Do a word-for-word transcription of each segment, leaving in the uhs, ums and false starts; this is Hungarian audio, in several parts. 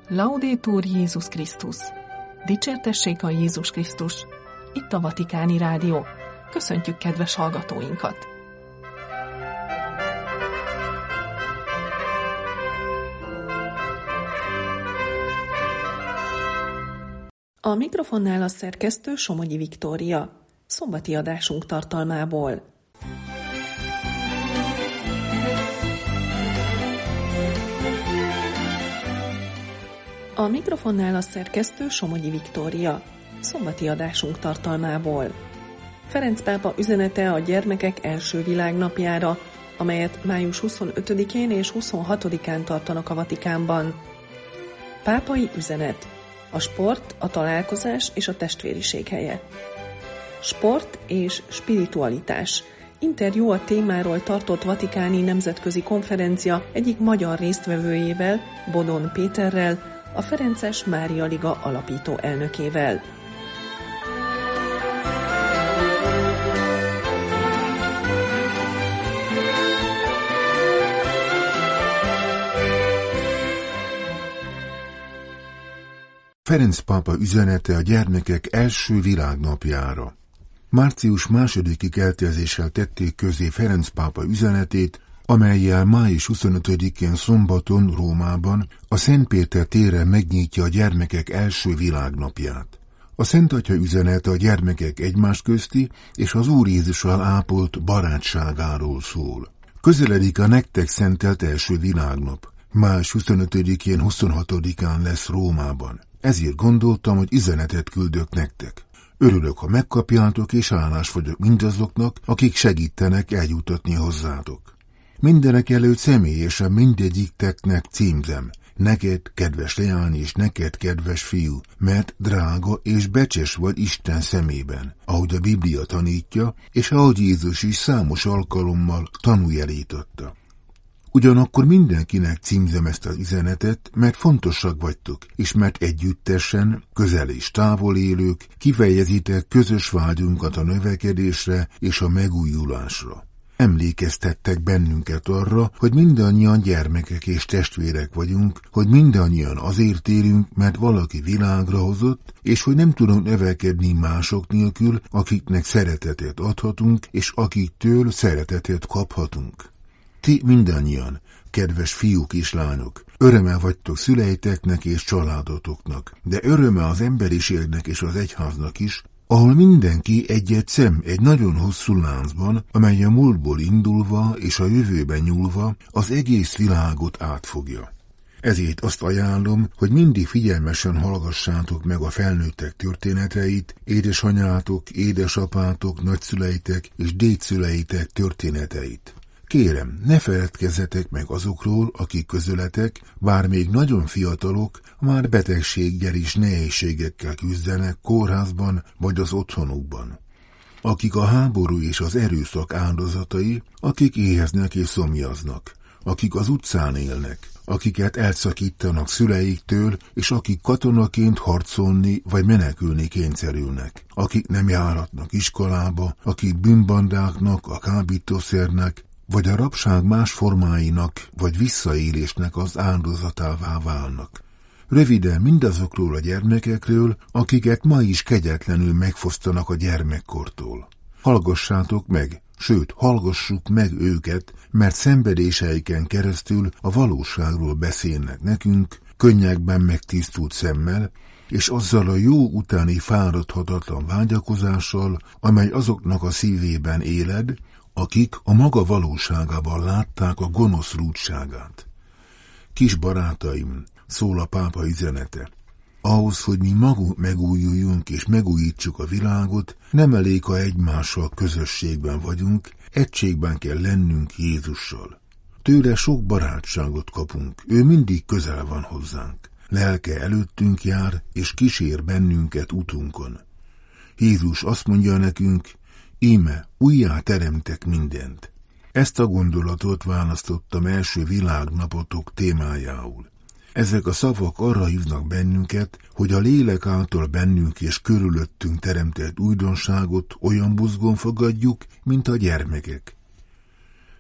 Laudetur Jézus Krisztus! Dicsértessék a Jézus Krisztus! Itt a Vatikáni Rádió. Köszöntjük kedves hallgatóinkat! A mikrofonnál a szerkesztő Somogyi Viktória. Szombati adásunk tartalmából. A mikrofonnál a szerkesztő Somogyi Viktória. Szombati adásunk tartalmából. Ferenc pápa üzenete a gyermekek első világnapjára, amelyet május huszonötödikén és huszonhatodikán tartanak a Vatikánban. Pápai üzenet. A sport, a találkozás és a testvériség helye. Sport és spiritualitás. Interjú a témáról tartott vatikáni nemzetközi konferencia egyik magyar résztvevőjével, Bodon Péterrel, a Ferences Mária Liga alapító elnökével. Ferenc pápa üzenete a gyermekek első világnapjára. Március másodiki keltezéssel tették közé Ferenc pápa üzenetét, amellyel május huszonötödikén szombaton Rómában a Szent Péter téren megnyitja a gyermekek első világnapját. A Szent Atya üzenete a gyermekek egymás közti és az Úr Jézussal ápolt barátságáról szól. Közeledik a nektek szentelt első világnap. május huszonötödikén, huszonhatodikán lesz Rómában. Ezért gondoltam, hogy üzenetet küldök nektek. Örülök, ha megkapjátok, és hálás vagyok mindazoknak, akik segítenek eljutatni hozzátok. Mindenek előtt személyesen mindegyikteknek címzem. Neked, kedves leány, és neked, kedves fiú, mert drága és becses vagy Isten szemében, ahogy a Biblia tanítja, és ahogy Jézus is számos alkalommal tanújelította. Ugyanakkor mindenkinek címzem ezt az üzenetet, mert fontosak vagytok, és mert együttesen, közel és távol élők, kifejezitek közös vágyunkat a növekedésre és a megújulásra. Emlékeztettek bennünket arra, hogy mindannyian gyermekek és testvérek vagyunk, hogy mindannyian azért élünk, mert valaki világra hozott, és hogy nem tudunk növekedni mások nélkül, akiknek szeretetet adhatunk, és akiktől szeretetet kaphatunk. Ti mindannyian, kedves fiúk és lányok, öröme vagytok szüleiteknek és családotoknak, de öröme az emberiségnek és az egyháznak is, ahol mindenki egy-egy szem egy nagyon hosszú láncban, amely a múltból indulva és a jövőben nyúlva az egész világot átfogja. Ezért azt ajánlom, hogy mindig figyelmesen hallgassátok meg a felnőttek történeteit, édesanyátok, édesapátok, nagyszüleitek és dédszüleitek történeteit. Kérem, ne feledkezzetek meg azokról, akik közöletek, bár még nagyon fiatalok, már betegséggel és nehézségekkel küzdenek kórházban vagy az otthonukban. Akik a háború és az erőszak áldozatai, akik éheznek és szomjaznak, akik az utcán élnek, akiket elszakítanak szüleiktől, és akik katonaként harcolni vagy menekülni kényszerülnek, akik nem járhatnak iskolába, akik bűnbandáknak, a kábítószernek, vagy a rabság más formáinak, vagy visszaélésnek az áldozatává válnak. Röviden mindazokról a gyermekekről, akiket ma is kegyetlenül megfosztanak a gyermekkortól. Hallgassátok meg, sőt, hallgassuk meg őket, mert szenvedéseiken keresztül a valóságról beszélnek nekünk, könnyekben megtisztult szemmel, és azzal a jó utáni fáradhatatlan vágyakozással, amely azoknak a szívében éled, akik a maga valóságában látták a gonosz rúdságát. Kis barátaim, szól a pápa üzenete. Ahhoz, hogy mi magunk megújuljunk és megújítsuk a világot, nem elég, ha egymással közösségben vagyunk, egységben kell lennünk Jézussal. Tőle sok barátságot kapunk, ő mindig közel van hozzánk. Lelke előttünk jár, és kísér bennünket utunkon. Jézus azt mondja nekünk, íme, újjá teremtek mindent. Ezt a gondolatot választottam első világnapotok témájául. Ezek a szavak arra hívnak bennünket, hogy a lélek által bennünk és körülöttünk teremtett újdonságot olyan buzgón fogadjuk, mint a gyermekek.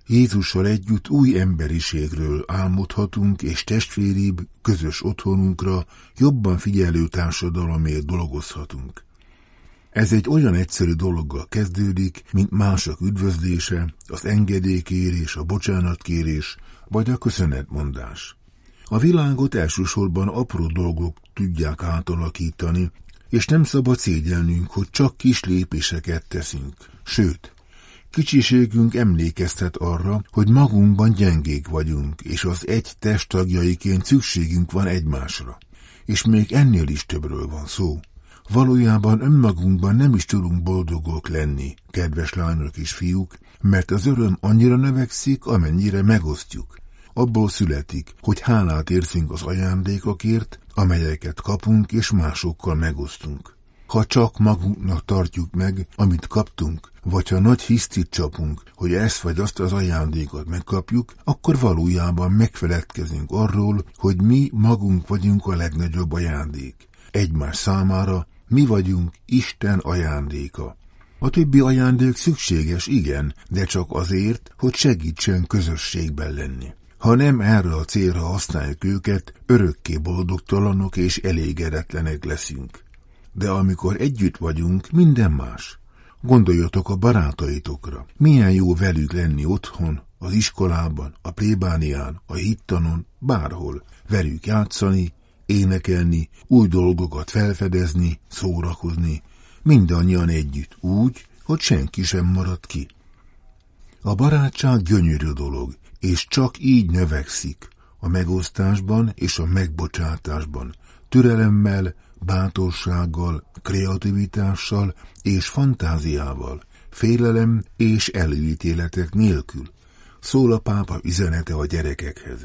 Jézussal együtt új emberiségről álmodhatunk, és testvéribb, közös otthonunkra, jobban figyelő társadalomért dolgozhatunk. Ez egy olyan egyszerű dologgal kezdődik, mint mások üdvözlése, az engedélykérés, a bocsánatkérés, vagy a köszönetmondás. A világot elsősorban apró dolgok tudják átalakítani, és nem szabad szégyelnünk, hogy csak kis lépéseket teszünk. Sőt, kicsiségünk emlékeztet arra, hogy magunkban gyengék vagyunk, és az egy test tagjaiként szükségünk van egymásra. És még ennél is többről van szó. Valójában önmagunkban nem is tudunk boldogok lenni, kedves lányok és fiúk, mert az öröm annyira növekszik, amennyire megosztjuk. Abból születik, hogy hálát érzünk az ajándékokért, amelyeket kapunk és másokkal megosztunk. Ha csak magunknak tartjuk meg, amit kaptunk, vagy ha nagy hisztit csapunk, hogy ezt vagy azt az ajándékot megkapjuk, akkor valójában megfeledkezünk arról, hogy mi magunk vagyunk a legnagyobb ajándék. Egymás számára mi vagyunk Isten ajándéka. A többi ajándék szükséges, igen, de csak azért, hogy segítsen közösségben lenni. Ha nem erre a célra használjuk őket, örökké boldogtalanok és elégedetlenek leszünk. De amikor együtt vagyunk, minden más. Gondoljatok a barátaitokra. Milyen jó velük lenni otthon, az iskolában, a plébánián, a hittanon, bárhol. Velük játszani, énekelni, új dolgokat felfedezni, szórakozni. Mindannyian együtt, úgy, hogy senki sem marad ki. A barátság gyönyörű dolog, és csak így növekszik, a megosztásban és a megbocsátásban, türelemmel, bátorsággal, kreativitással és fantáziával, félelem és előítéletek nélkül, szól a pápa üzenete a gyerekekhez.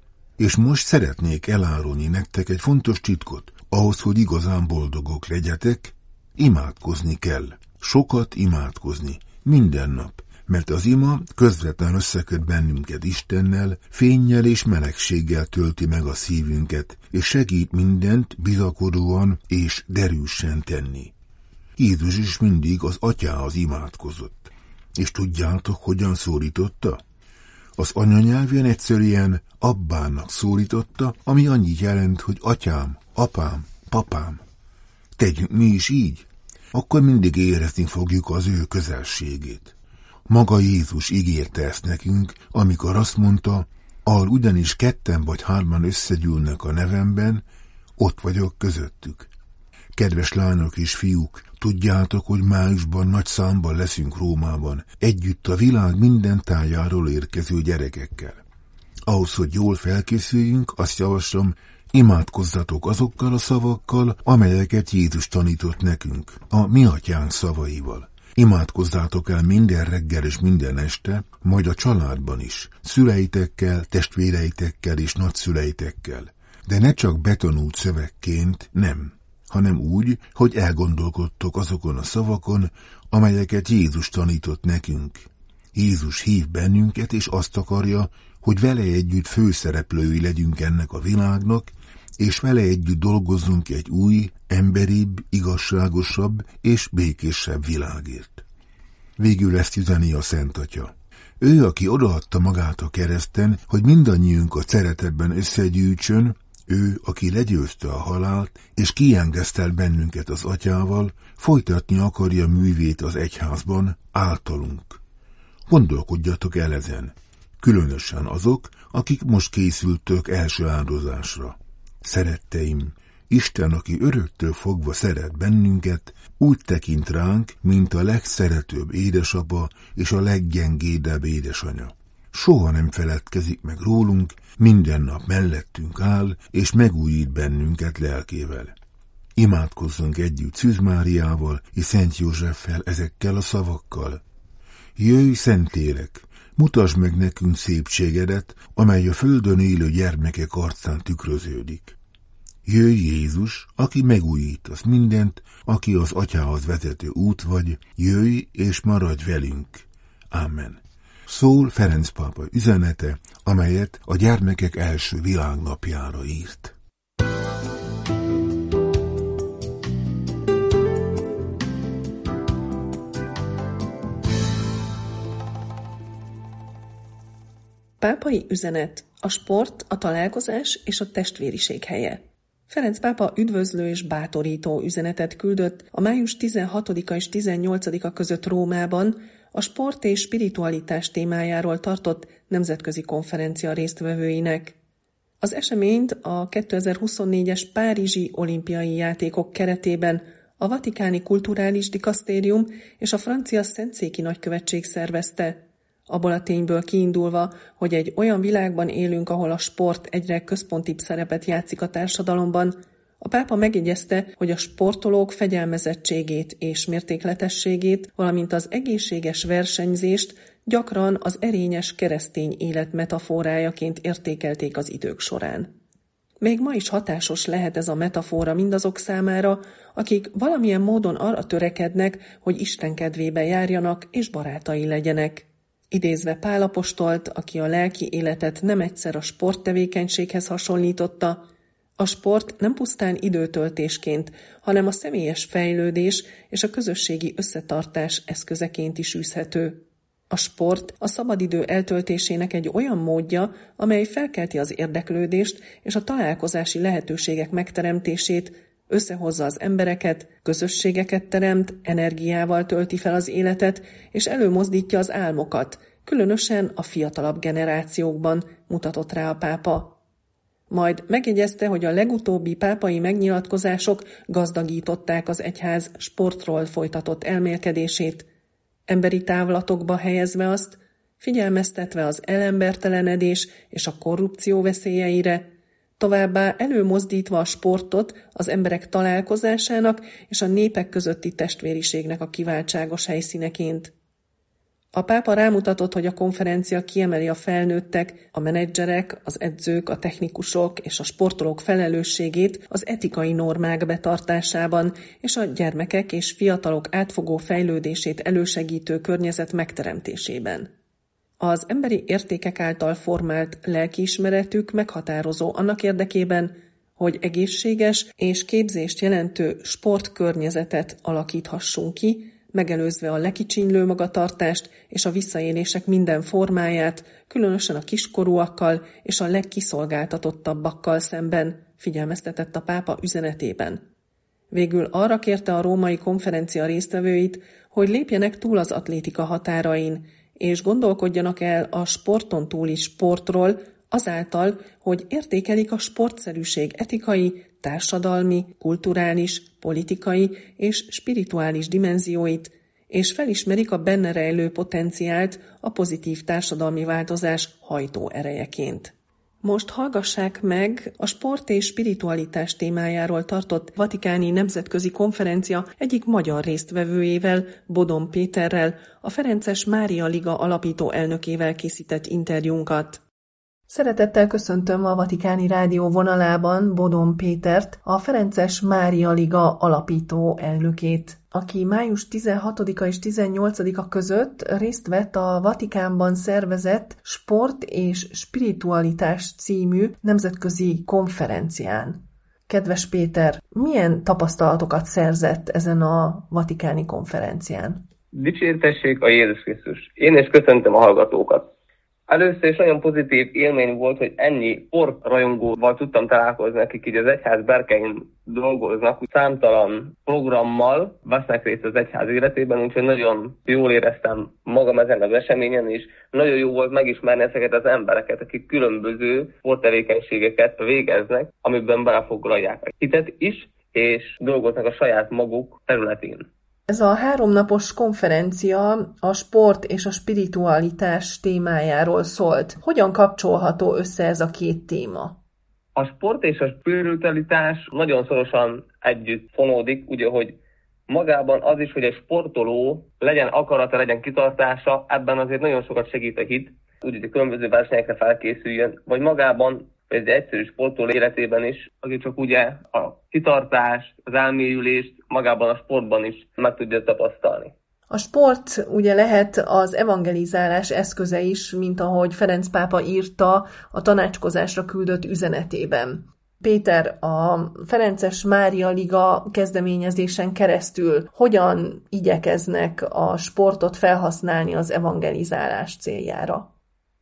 És most szeretnék elárulni nektek egy fontos titkot, ahhoz, hogy igazán boldogok legyetek, imádkozni kell. Sokat imádkozni, minden nap, mert az ima közvetlen összeköt bennünket Istennel, fénnyel és melegséggel tölti meg a szívünket, és segít mindent bizakodóan és derűsen tenni. Jézus is mindig az atyához imádkozott. És tudjátok, hogyan szólította? Az anyanyelvén egyszerűen abbának szólította, ami annyit jelent, hogy atyám, apám, papám. Tegyünk mi is így, akkor mindig érezni fogjuk az ő közelségét. Maga Jézus ígérte ezt nekünk, amikor azt mondta, ahol ugyanis ketten vagy hárman összegyűlnek a nevemben, ott vagyok közöttük. Kedves lányok és fiúk, tudjátok, hogy májusban nagy számban leszünk Rómában, együtt a világ minden tájáról érkező gyerekekkel. Ahhoz, hogy jól felkészüljünk, azt javaslom, imádkozzatok azokkal a szavakkal, amelyeket Jézus tanított nekünk, a mi atyánk szavaival. Imádkozzátok el minden reggel és minden este, majd a családban is, szüleitekkel, testvéreitekkel és nagyszüleitekkel. De ne csak betanult szövegként, nem, hanem úgy, hogy elgondolkodtok azokon a szavakon, amelyeket Jézus tanított nekünk. Jézus hív bennünket, és azt akarja, hogy vele együtt főszereplői legyünk ennek a világnak, és vele együtt dolgozzunk egy új, emberibb, igazságosabb és békésebb világért. Végül ezt üzeni a Szent Atya. Ő, aki odaadta magát a kereszten, hogy mindannyiunkat szeretetben összegyűjtsön, ő, aki legyőzte a halált, és kiengesztel bennünket az Atyával, folytatni akarja művét az egyházban, általunk. Gondolkodjatok el ezen, különösen azok, akik most készültök első áldozásra. Szeretteim, Isten, aki öröktől fogva szeret bennünket, úgy tekint ránk, mint a legszeretőbb édesapa és a leggyengédebb édesanya. Soha nem feledkezik meg rólunk, minden nap mellettünk áll, és megújít bennünket lelkével. Imádkozzunk együtt Szűz Máriával és Szent Józseffel ezekkel a szavakkal. Jöjj, Szentlélek, mutasd meg nekünk szépségedet, amely a földön élő gyermekek arcán tükröződik. Jöjj, Jézus, aki megújítasz mindent, aki az Atyához vezető út vagy, jöjj és maradj velünk. Amen. Szól Ferenc pápa üzenete, amelyet a gyermekek első világnapjára írt. Pápai üzenet: a sport, a találkozás és a testvériség helye. Ferenc pápa üdvözlő és bátorító üzenetet küldött a május tizenhatodika és tizennyolcadika között Rómában a sport és spiritualitás témájáról tartott nemzetközi konferencia résztvevőinek. Az eseményt a kétezer-huszonnégyes Párizsi olimpiai játékok keretében a Vatikáni Kulturális Dikasztérium és a francia Szentszéki Nagykövetség szervezte, abból a tényből kiindulva, hogy egy olyan világban élünk, ahol a sport egyre központibb szerepet játszik a társadalomban. A pápa megjegyezte, hogy a sportolók fegyelmezettségét és mértékletességét, valamint az egészséges versenyzést gyakran az erényes keresztény élet metaforájaként értékelték az idők során. Még ma is hatásos lehet ez a metafora mindazok számára, akik valamilyen módon arra törekednek, hogy Isten kedvébe járjanak és barátai legyenek. Idézve Pál apostolt, aki a lelki életet nem egyszer a sporttevékenységhez hasonlította, a sport nem pusztán időtöltésként, hanem a személyes fejlődés és a közösségi összetartás eszközeként is űzhető. A sport a szabadidő eltöltésének egy olyan módja, amely felkelti az érdeklődést és a találkozási lehetőségek megteremtését, összehozza az embereket, közösségeket teremt, energiával tölti fel az életet, és előmozdítja az álmokat, különösen a fiatalabb generációkban, mutatott rá a pápa. Majd megjegyezte, hogy a legutóbbi pápai megnyilatkozások gazdagították az egyház sportról folytatott elmélkedését, emberi távlatokba helyezve azt, figyelmeztetve az elembertelenedés és a korrupció veszélyeire, továbbá előmozdítva a sportot az emberek találkozásának és a népek közötti testvériségnek a kiváltságos helyszíneként. A pápa rámutatott, hogy a konferencia kiemeli a felnőttek, a menedzserek, az edzők, a technikusok és a sportolók felelősségét az etikai normák betartásában és a gyermekek és fiatalok átfogó fejlődését elősegítő környezet megteremtésében. Az emberi értékek által formált lelkiismeretük meghatározó annak érdekében, hogy egészséges és képzést jelentő sportkörnyezetet alakíthassunk ki, megelőzve a lekicsinylő magatartást és a visszaélések minden formáját, különösen a kiskorúakkal és a legkiszolgáltatottabbakkal szemben, figyelmeztetett a pápa üzenetében. Végül arra kérte a római konferencia résztvevőit, hogy lépjenek túl az atlétika határain, és gondolkodjanak el a sporton túli sportról, azáltal, hogy értékelik a sportszerűség etikai, társadalmi, kulturális, politikai és spirituális dimenzióit, és felismerik a benne rejlő potenciált a pozitív társadalmi változás hajtó erejeként. Most hallgassák meg a sport és spiritualitás témájáról tartott vatikáni nemzetközi konferencia egyik magyar résztvevőjével, Bodon Péterrel, a Ferences Mária Liga alapító elnökével készített interjúnkat. Szeretettel köszöntöm a Vatikáni Rádió vonalában Bodon Pétert, a Ferences Mária Liga alapító elnökét, aki május tizenhatodika és tizennyolcadika között részt vett a Vatikánban szervezett Sport és Spiritualitás című nemzetközi konferencián. Kedves Péter, milyen tapasztalatokat szerzett ezen a vatikáni konferencián? Dicsértessék a Jézus Krisztus! Én is köszöntöm a hallgatókat! Először is nagyon pozitív élmény volt, hogy ennyi sportrajongóval tudtam találkozni, akik így az egyház berkein dolgoznak, számtalan programmal vesznek részt az egyház életében, úgyhogy nagyon jól éreztem magam ezen az eseményen, és nagyon jó volt megismerni ezeket az embereket, akik különböző sporttevékenységeket végeznek, amiben belefoglalják a hitet is, és dolgoznak a saját maguk területén. Ez a háromnapos konferencia a sport és a spiritualitás témájáról szólt. Hogyan kapcsolható össze ez a két téma? A sport és a spiritualitás nagyon szorosan együtt fonódik, ugye, hogy magában az is, hogy egy sportoló legyen akarata, legyen kitartása, ebben azért nagyon sokat segít a hit, úgy, hogy a különböző versenyekre felkészüljön, vagy magában egy egyszerű sportoló életében is, aki csak ugye a kitartást, az elmélyülést magában a sportban is meg tudja tapasztalni. A sport ugye lehet az evangelizálás eszköze is, mint ahogy Ferenc pápa írta a tanácskozásra küldött üzenetében. Péter, a Ferences Mária Liga kezdeményezésen keresztül hogyan igyekeznek a sportot felhasználni az evangelizálás céljára?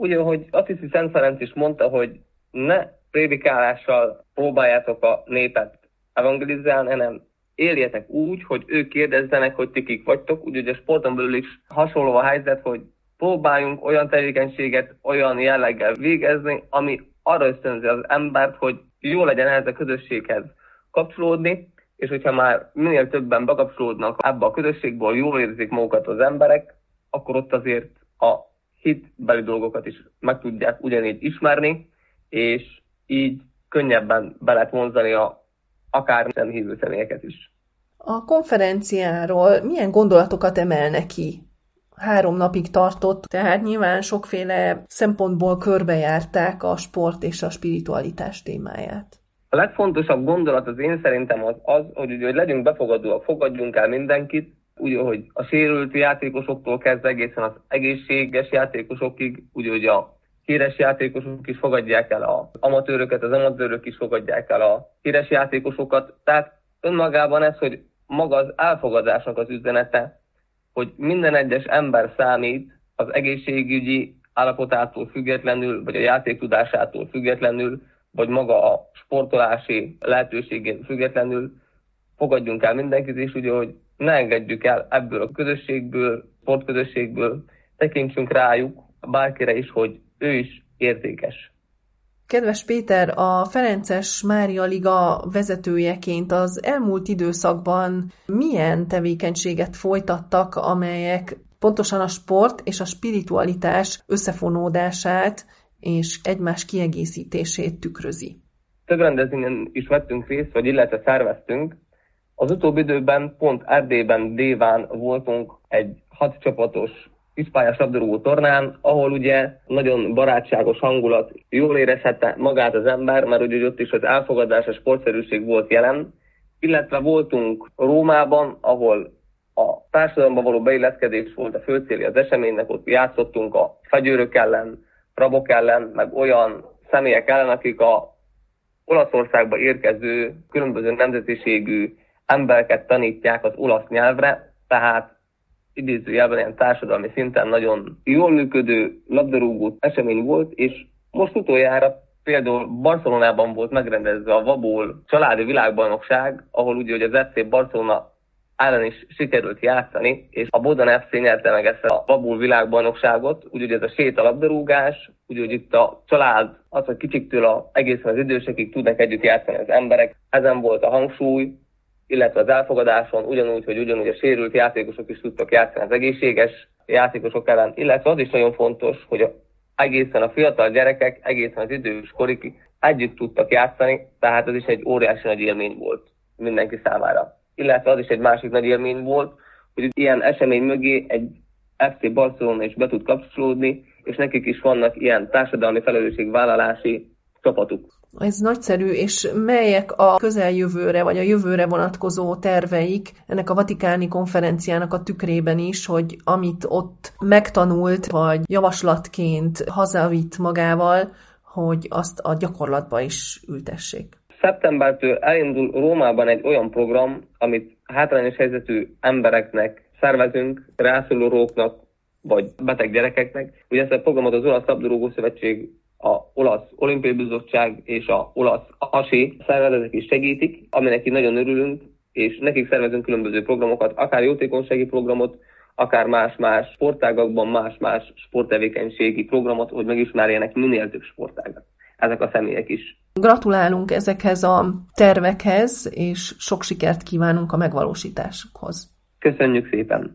Ugye, hogy Assisi Szent Ferenc is mondta, hogy ne prédikálással próbáljátok a népet evangelizálni, hanem éljetek úgy, hogy ők kérdezzenek, hogy ti kik vagytok. Úgyhogy a sporton belül is hasonló a helyzet, hogy próbáljunk olyan tevékenységet, olyan jelleggel végezni, ami arra ösztönzi az embert, hogy jó legyen ehhez a közösséghez kapcsolódni, és hogyha már minél többen bekapcsolódnak ebbe a közösségből, jól érzik magukat az emberek, akkor ott azért a hitbeli dolgokat is meg tudják ugyanígy ismerni, és így könnyebben be lehet vonzani a akár nem hívő személyeket is. A konferenciáról milyen gondolatokat emelne ki? Három napig tartott, tehát nyilván sokféle szempontból körbejárták a sport és a spiritualitás témáját. A legfontosabb gondolat az én szerintem az az, hogy, ugye, hogy legyünk befogadóak, fogadjunk el mindenkit, úgy, hogy a sérült játékosoktól kezdve egészen az egészséges játékosokig, úgy, hogy a híres játékosok is fogadják el az amatőröket, az amatőrök is fogadják el a híres játékosokat. Tehát önmagában ez, hogy maga az elfogadásnak az üzenete, hogy minden egyes ember számít az egészségügyi állapotától függetlenül, vagy a játéktudásától függetlenül, vagy maga a sportolási lehetőségén függetlenül fogadjunk el mindenkit, és ugye, hogy ne engedjük el ebből a közösségből, sportközösségből, tekintsünk rájuk, bárkire is, hogy ő is értékes. Kedves Péter, a Ferences Mária Liga vezetőjeként az elmúlt időszakban milyen tevékenységet folytattak, amelyek pontosan a sport és a spiritualitás összefonódását és egymás kiegészítését tükrözi? Több rendezvényen is vettünk részt, vagy illetve szerveztünk. Az utóbbi időben pont Erdélyben, Déván voltunk egy hat csapatos vízpályás labdarúgó tornán, ahol ugye nagyon barátságos hangulat, jól érezhette magát az ember, mert ugye ott is az elfogadás, a sportszerűség volt jelen, illetve voltunk Rómában, ahol a társadalomba való beilleszkedés volt a fő célja az eseménynek, ott játszottunk a fegyőrök ellen, rabok ellen, meg olyan személyek ellen, akik a Olaszországba érkező különböző nemzetiségű embereket tanítják az olasz nyelvre, tehát idézőjelben ilyen társadalmi szinten nagyon jól működő labdarúgó esemény volt, és most utoljára például Barcelonában volt megrendezve a Vabol családi világbajnokság, ahol ugye hogy az ef cé Barcelona ellen is sikerült játszani, és a Bodan ef cé nyerte meg ezt a Vabol világbajnokságot, úgyhogy ez a sétalabdarúgás, úgyhogy itt a család, az, hogy kicsiktől a, egészen az idősekig tudnak együtt játszani az emberek, ezen volt a hangsúly, illetve az elfogadáson, ugyanúgy, hogy ugyanúgy a sérült játékosok is tudtak játszani az egészséges játékosok ellen, illetve az is nagyon fontos, hogy a, egészen a fiatal gyerekek, egészen az idős korig együtt tudtak játszani, tehát ez is egy óriási nagy élmény volt mindenki számára. Illetve az is egy másik nagy élmény volt, hogy ilyen esemény mögé egy ef cé Barcelona is be tud kapcsolódni, és nekik is vannak ilyen társadalmi felelősségvállalási csapatuk. Ez nagyszerű, és melyek a közeljövőre, vagy a jövőre vonatkozó terveik ennek a vatikáni konferenciának a tükrében is, hogy amit ott megtanult, vagy javaslatként hazavitt magával, hogy azt a gyakorlatba is ültessék. Szeptembertől elindul Rómában egy olyan program, amit hátrányos helyzetű embereknek szervezünk, rászorulóknak, vagy beteg gyerekeknek. Ugye ezt a programot az Olasz Labdarúgó Szövetség, a Olasz Olimpiai Bizottság és a Olasz á es i szervezetek is segítik, aminek így nagyon örülünk, és nekik szervezünk különböző programokat, akár jótékonysági programot, akár más-más sportágakban más-más sporttevékenységi programot, hogy megismerjenek minél több sportágat ezek a személyek is. Gratulálunk ezekhez a tervekhez, és sok sikert kívánunk a megvalósításukhoz. Köszönjük szépen!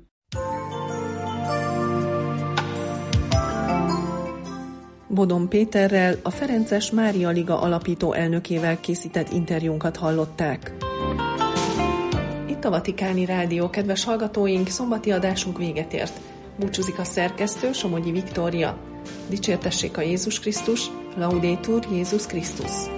Bodon Péterrel, a Ferences Mária Liga alapító elnökével készített interjúnkat hallották. Itt a Vatikáni Rádió, kedves hallgatóink, szombati adásunk véget ért. Búcsúzik a szerkesztő, Somogyi Viktória. Dicsértessék a Jézus Krisztus, Laudetur Jézus Krisztus.